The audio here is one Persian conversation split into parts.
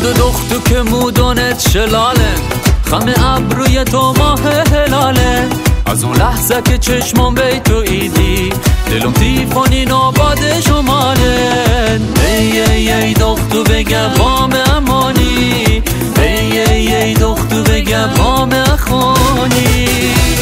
دو دختو که مودانت شلالن، خم ابروی تو ماه هلاله. از اون لحظه که چشمام بی تو ایدی، دلم تیفانی ناباد شماله. ای دختو بگه بام امانی، ای دختو بگه بام اخوانی.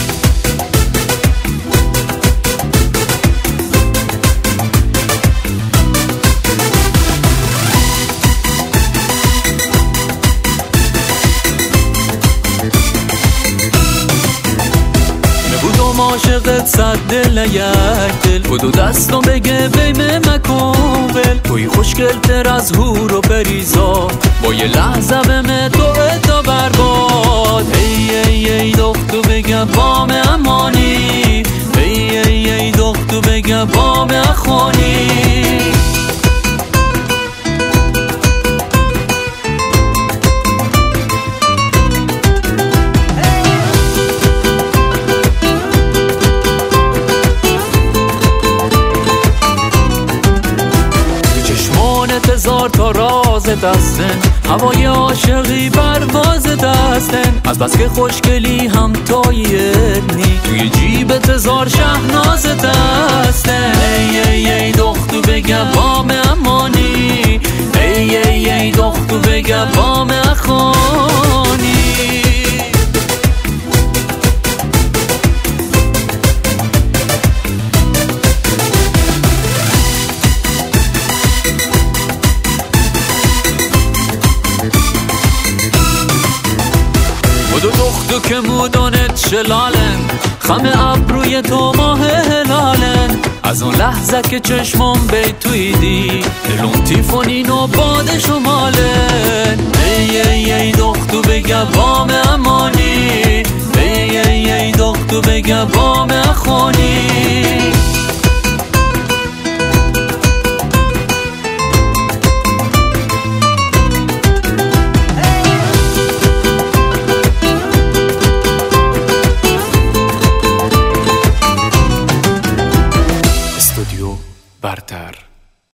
عاشقت صد دل یک دل، بودو دستم بگه بیم مکن ول. توی خوشگلتر از هور و پریزا، با یه لحظه بهم تو تا برباد. ای دختو بگه بام امانی، ای دختو بگه بام اخوانی. هزار تا راز دستن، هوای عاشقی برواز دستن. از بس که خوشگلی هم تاییدنی، توی جیبت هزار شهناز دستن. ای دختو بگه بام امانی، ای دختو بگه بام اخوانی. دو دختو که مودانت شلالن، خم ابروی تو ماه هلالن. از اون لحظه که چشمام بی تویدی، دلم تیفونین و باد شمالن. ای دختو بگه بام امانی، ای دختو بگه بام اخوانی.